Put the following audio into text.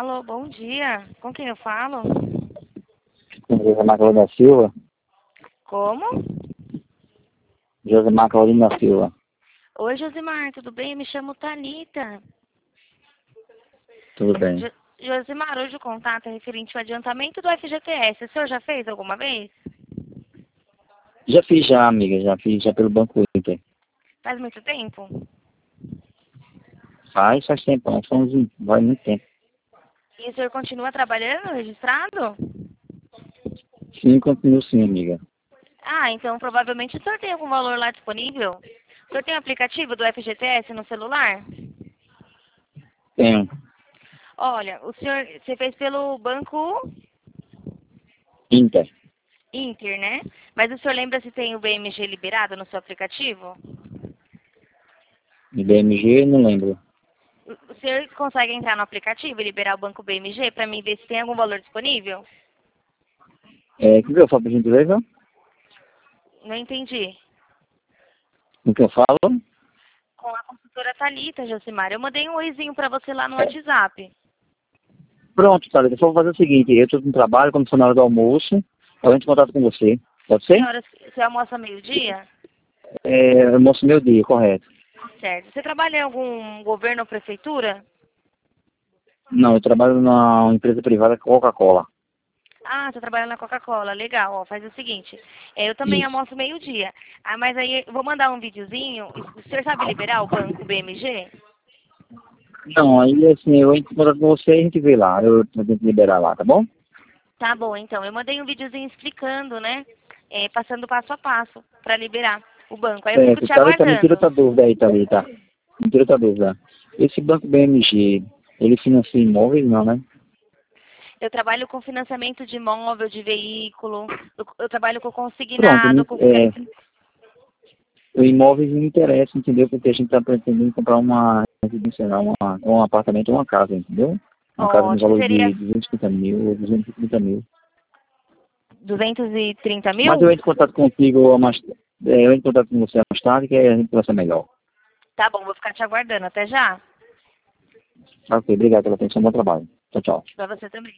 Alô, bom dia. Com quem eu falo? Josemar Carolina Silva. Como? Josemar Carolina Silva. Oi, Josimar, tudo bem? Eu me chamo Thalita. Tudo bem. Josimar, hoje o contato é referente ao adiantamento do FGTS. O senhor já fez alguma vez? Já fiz já, amiga. Já fiz já pelo Banco Inter. Faz muito tempo? Faz tempo, não vai muito tempo. E o senhor continua trabalhando, registrado? Sim, continuo sim, amiga. Ah, então provavelmente o senhor tem algum valor lá disponível? O senhor tem o aplicativo do FGTS no celular? Tenho. Olha, você fez pelo Banco Inter. Inter, né? Mas o senhor lembra se tem o BMG liberado no seu aplicativo? E BMG, não lembro. O senhor consegue entrar no aplicativo e liberar o Banco BMG para mim ver se tem algum valor disponível? O que eu falo, por gentileza? Não entendi. O que eu falo? Com a consultora Thalita, Josimar. Eu mandei um oizinho para você lá no WhatsApp. Pronto, Thalita. Só vou fazer o seguinte. Eu estou no trabalho, quando for na hora do almoço, eu entro em contato com você. Pode ser? Senhora, você almoça meio-dia? Almoço meu dia, correto. Certo. Você trabalha em algum governo ou prefeitura? Não, eu trabalho numa empresa privada Coca-Cola. Ah, você trabalha na Coca-Cola. Legal. Ó, faz o seguinte. Eu também Isso. almoço meio-dia. Ah, mas aí eu vou mandar um videozinho. O senhor sabe liberar o Banco BMG? Não, aí assim, eu entro em contato com você e a gente vê lá. Eu tento liberar lá, tá bom? Tá bom, então. Eu mandei um videozinho explicando, né? Passando passo a passo para liberar o banco. Aí eu fico Certo, te Thalita, me tira aguardando. outra dúvida aí, Thalita. Me tira outra dúvida. Esse banco BMG, ele financia imóveis, não, né? Eu trabalho com financiamento de imóvel, de veículo. Eu trabalho com Pronto, consignado, com o imóveis me interessa, entendeu? Porque a gente está pretendendo comprar uma residência, um apartamento ou uma casa, entendeu? Uma casa no ótimo. valor Seria de 250 mil ou 230 mil. 230 Mas mil? eu entro em contato contigo eu entro em contato com você mais tarde, que a gente conversa melhor. Tá bom, vou ficar te aguardando. Até já. Ok, obrigado pela atenção, bom trabalho. Tchau, tchau. Pra você também.